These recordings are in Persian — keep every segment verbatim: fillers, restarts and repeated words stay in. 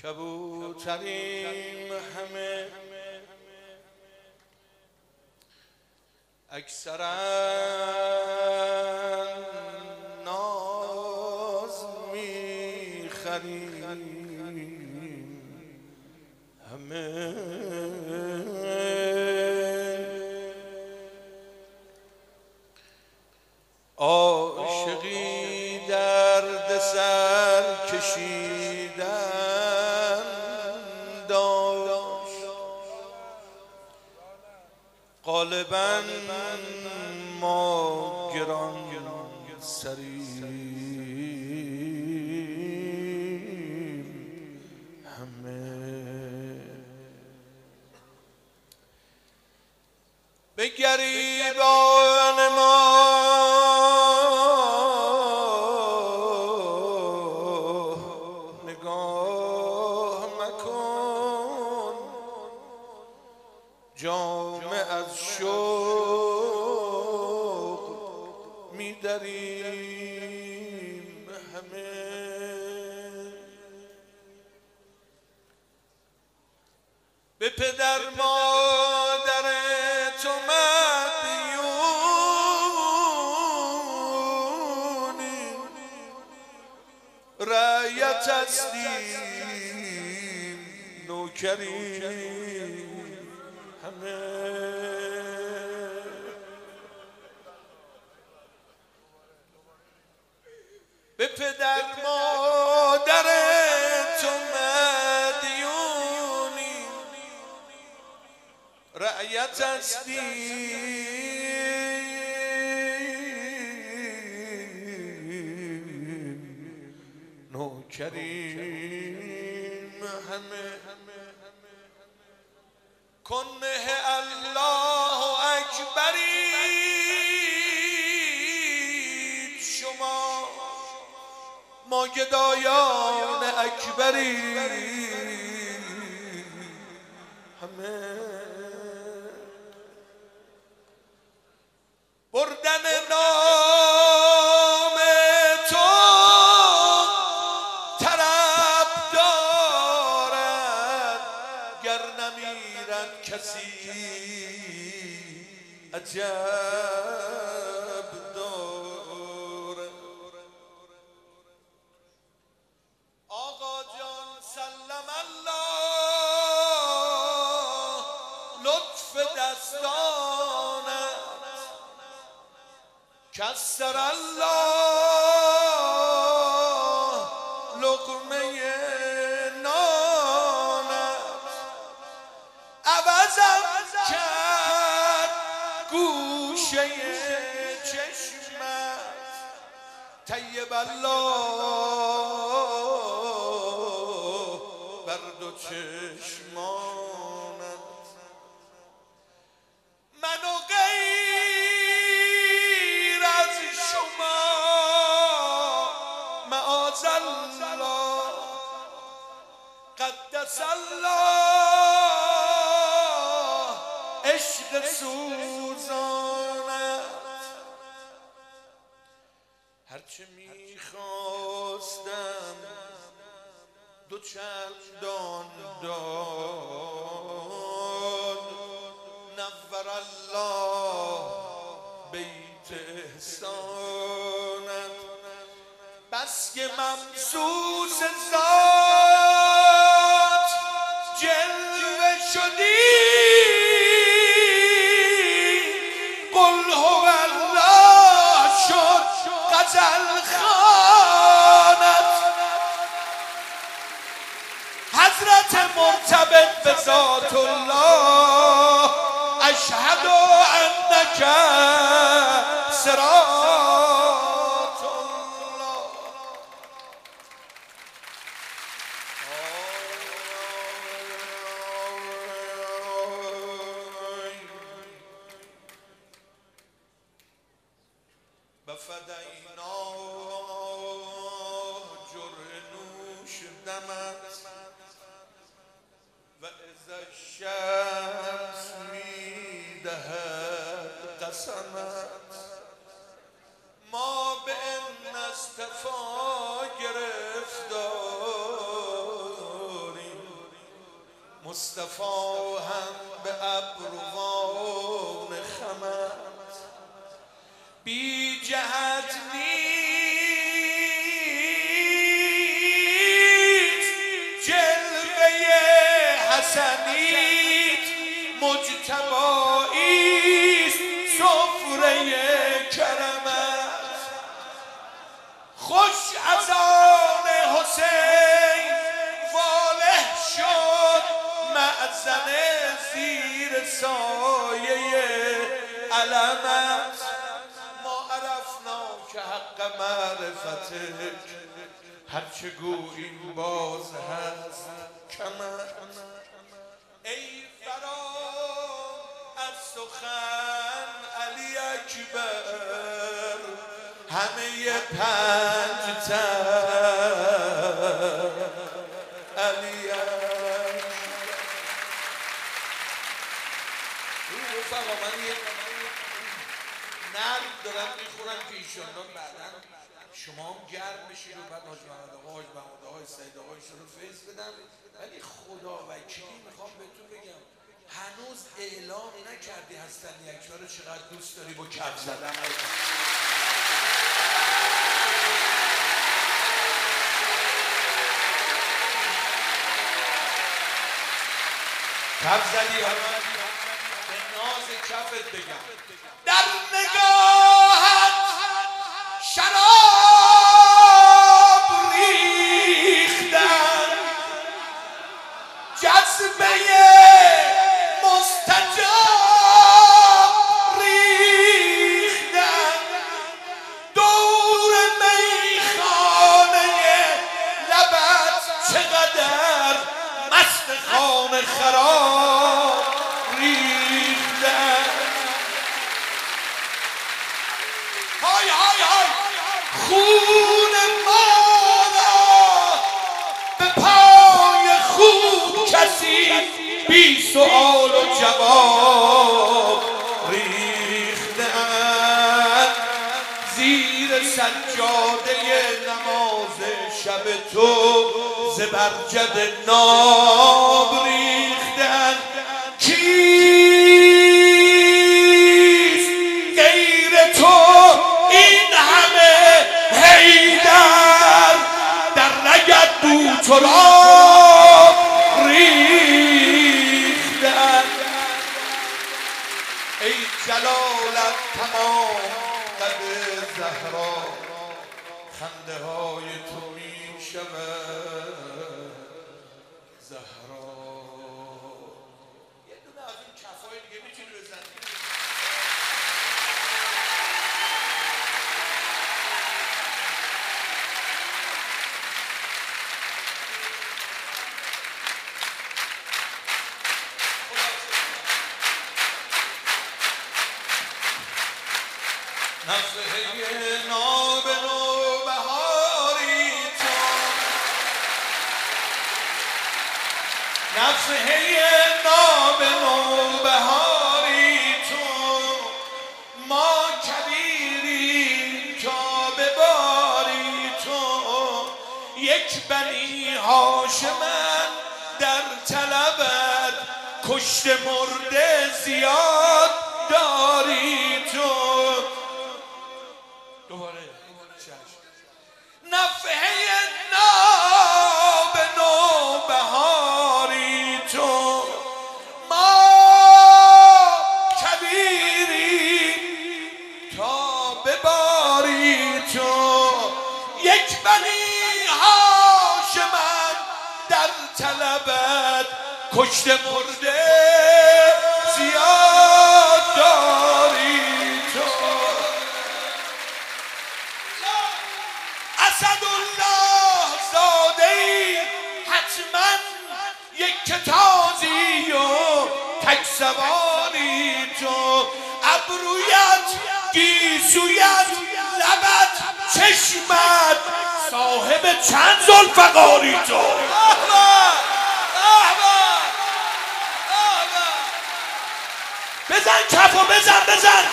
کبوتریم همه اکثرا ناز میخریم همه عاشقی درد سر کشیدن داشت غالباً ما گران سریم همه به گریبان ما نگاه مکن جامه از شوق می‌دریم همه به پدر مادر تو مدیونیم رعیت هستیم نوکریم همه به پدر مادر تو مدیونیم رعیت هستیم نوکریم همه کنه الله اکبرید شما ما گدایان اکبرید همه بردن نام تو طرب دارد گر نمیرد کسی عجب دارد آقا جان سلم الله لطف دستانت کسر الله لقمه نانت عوضم کرد گوشه چشمت طیب الله بر دو چشمانت منو غیر از شما معاذ الله قدس الله عشق سوزانت هرچه میخواستم دو چندان داد نور الله بیت احسانت بس که ممسوس ذات جلوه شدی قل هو الله شد غزل خوانت حضرت مرتبط به ذات الله اشهد انک صراط الله بفدینا جرعه نوش دمت و اذا الشمس میدهد قسمت ما به ان اصطفا گرفتاریم مصطفی هم به ابروان خمت بی جهت نیست جلوه حسنیت مجتباییست سفره کرمت خوش از آن حسین واله شد مأذن زیر سایه علمت ما عرفنا که حق معرفتک هرچه گوییم باز هست کمت ای فرام از سخن علی اکبر همه پنج تن علی اکبر. رفقا من یه نرد دارم میخورم که ایشالله بعدا شما هم گرم بشید و بعد حاج محمد آقا حاج محمد آقا سید آقا ایشون رو فیض بدم. ولی خدا وکیلی میخوام بهتون بگم هنوز اعلام نکردی هستن یکتا رو چقدر دوست داری با کف زدن. کف زدی ها به ناز کفت بگم در نگاهت شراب ریختن جذبه مستجاب ریختن دور میخانه لبت چقدر مست خانه خراب ریختن های های های خون ما را به پای خود کسی بی سؤال و جواب ریختن زیر سجاده نماز شب تو زبرجد ناب ریختن کیست غیر تو این همه حیدر در رگت بوتراب ریختن ای جلالت تمام قد زهرا خنده های تو می شود زهرا. یه دونه از این کفای دیگه میتونی بزنی. نفحه ناب نوبهاری تو نفحه ناب نوبهاری تو ما کبیری تا بباری تو یک بنی هاشمن در طلبت کشت مرده زیاد داری تو دوباره نفحه ناب نوبهاری تو ما کبیری تا بباری تو یک بنی هاشمن در طلبت کشت مرده زیاد داری تو اسدالله زاده ای حتما یک کتازی و تک سواری تو ابرویت گیسویت لبت چشمت صاحب چند ذوالفقاری تو بزن کفو بزن بزن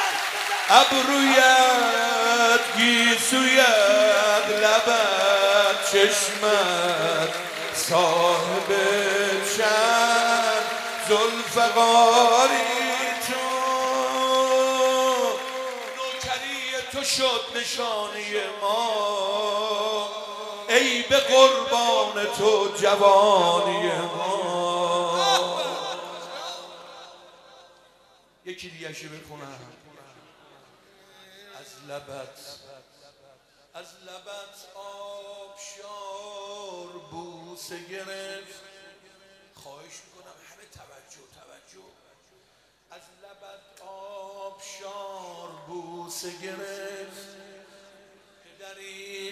ابرویت گیسویت لبت چشمت صاحب چند ذوالفقاری تو، نوکری تو شد نشانه ما، ای به قربان تو جوانی ما. یکی دیگه شو بخونم. از لبت از لبت آبشار بوسه گرفت. خواهش میکنم همه توجه توجه. از لبت آبشار بوسه گرفت، پدری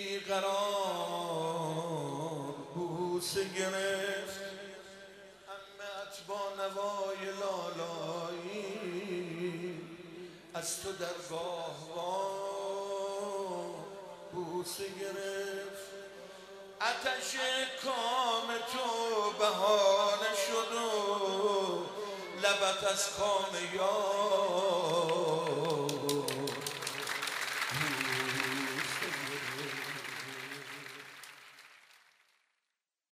بیقرار بوسه گرفت، عمت با نوای لالایی از تو در گاهوار بوسه گرفت. آتش کام تو بهانه شد و لبت از کام یار